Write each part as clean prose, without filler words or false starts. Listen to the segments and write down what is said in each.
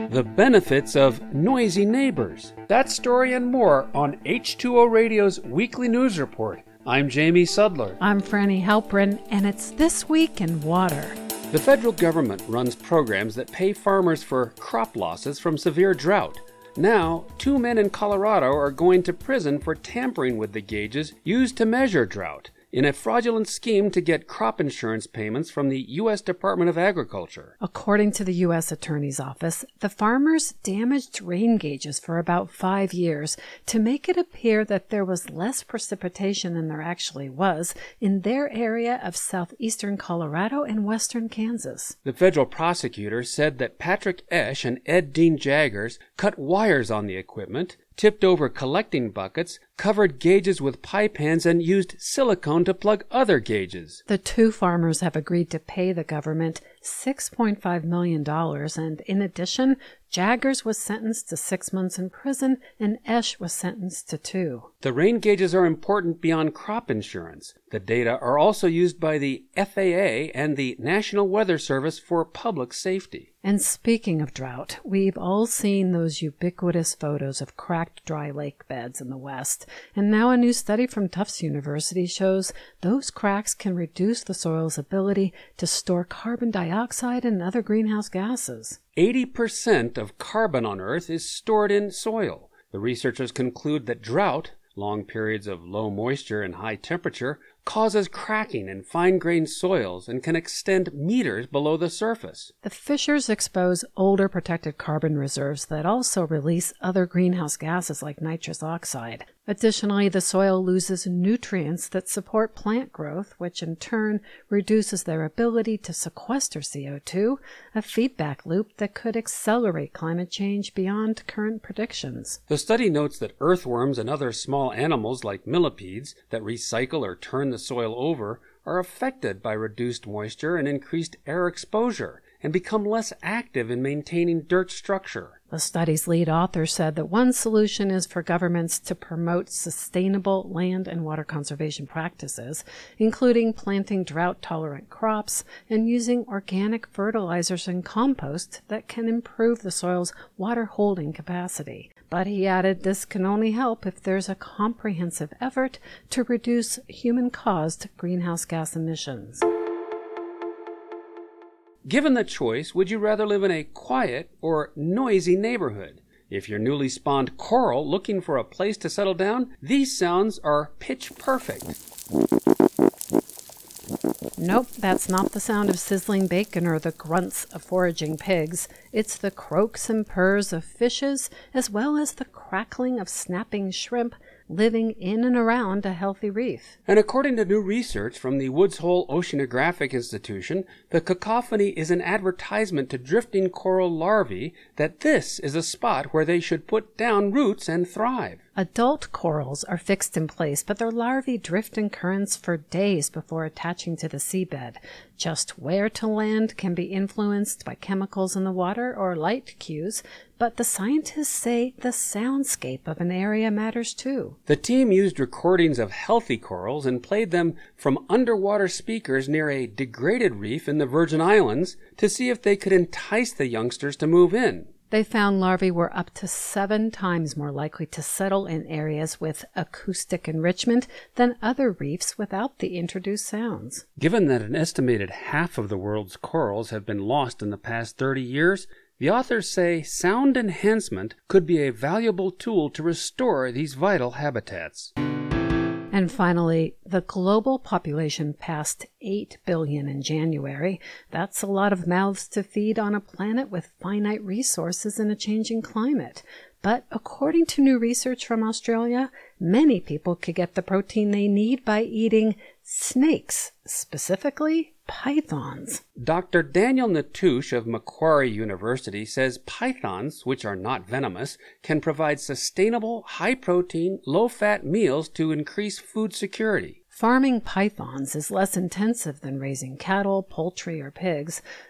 The benefits of noisy neighbors. That story and more on H2O Radio's weekly news report. I'm Jamie Sudler. I'm Franny Halprin, and it's This Week in Water. The federal government runs programs that pay farmers for crop losses from severe drought. Now, 2 men in Colorado are going to prison for tampering with the gauges used to measure drought in a fraudulent scheme to get crop insurance payments from the U.S. Department of Agriculture. According to the U.S. Attorney's Office, the farmers damaged rain gauges for about 5 years to make it appear that there was less precipitation than there actually was in their area of southeastern Colorado and western Kansas. The federal prosecutor said that Patrick Esch and Ed Dean Jaggers cut wires on the equipment, tipped over collecting buckets, covered gauges with pie pans, and used silicone to plug other gauges. The two farmers have agreed to pay the government $6.5 million, and in addition, Jaggers was sentenced to 6 months in prison, and Esch was sentenced to 2. The rain gauges are important beyond crop insurance. The data are also used by the FAA and the National Weather Service for public safety. And speaking of drought, we've all seen those ubiquitous photos of cracked dry lake beds in the West, and now a new study from Tufts University shows those cracks can reduce the soil's ability to store carbon dioxide and other greenhouse gases. 80% of carbon on Earth is stored in soil. The researchers conclude that drought, long periods of low moisture and high temperature, causes cracking in fine-grained soils and can extend meters below the surface. The fissures expose older protected carbon reserves that also release other greenhouse gases like nitrous oxide. Additionally, the soil loses nutrients that support plant growth, which in turn reduces their ability to sequester CO2, a feedback loop that could accelerate climate change beyond current predictions. The study notes that earthworms and other small animals like millipedes that recycle or turn the soil over are affected by reduced moisture and increased air exposure and become less active in maintaining dirt structure. The study's lead author said that one solution is for governments to promote sustainable land and water conservation practices, including planting drought-tolerant crops and using organic fertilizers and compost that can improve the soil's water-holding capacity. But he added this can only help if there's a comprehensive effort to reduce human-caused greenhouse gas emissions. Given the choice, would you rather live in a quiet or noisy neighborhood? If you're newly spawned coral looking for a place to settle down, these sounds are pitch perfect. Nope, that's not the sound of sizzling bacon or the grunts of foraging pigs. It's the croaks and purrs of fishes, as well as the crackling of snapping shrimp living in and around a healthy reef. And according to new research from the Woods Hole Oceanographic Institution, the cacophony is an advertisement to drifting coral larvae that this is a spot where they should put down roots and thrive. Adult corals are fixed in place, but their larvae drift in currents for days before attaching to the seabed. Just where to land can be influenced by chemicals in the water or light cues, but the scientists say the soundscape of an area matters too. The team used recordings of healthy corals and played them from underwater speakers near a degraded reef in the Virgin Islands to see if they could entice the youngsters to move in. They found larvae were up to 7 times more likely to settle in areas with acoustic enrichment than other reefs without the introduced sounds. Given that an estimated half of the world's corals have been lost in the past 30 years, the authors say sound enhancement could be a valuable tool to restore these vital habitats. And finally, the global population passed 8 billion in January. That's a lot of mouths to feed on a planet with finite resources and a changing climate. But according to new research from Australia, many people could get the protein they need by eating snakes, specifically pythons. Dr. Daniel Natusch of Macquarie University says pythons, which are not venomous, can provide sustainable, high-protein, low-fat meals to increase food security. Farming pythons is less intensive than raising cattle, poultry, or pigs.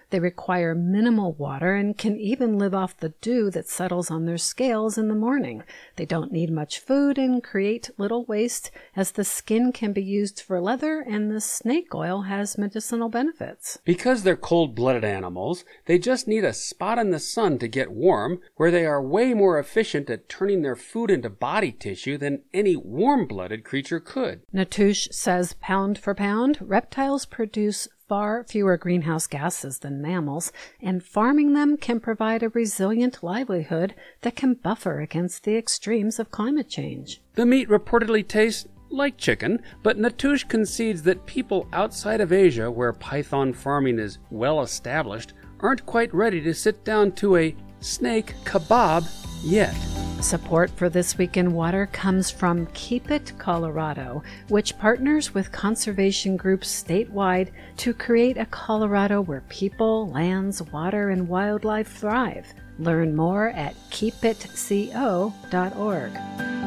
They require minimal water and can even live off the dew that settles on their scales in the morning. They don't need much food and create little waste, as the skin can be used for leather and the snake oil has medicinal benefits. Because they're cold-blooded animals, they just need a spot in the sun to get warm, where they are way more efficient at turning their food into body tissue than any warm-blooded creature could. Natusch says pound for pound, reptiles produce far fewer greenhouse gases than mammals, and farming them can provide a resilient livelihood that can buffer against the extremes of climate change. The meat reportedly tastes like chicken, but Natusch concedes that people outside of Asia, where python farming is well established, aren't quite ready to sit down to a snake kebab yet. Support for This Week in Water comes from Keep It Colorado, which partners with conservation groups statewide to create a Colorado where people, lands, water, and wildlife thrive. Learn more at keepitco.org.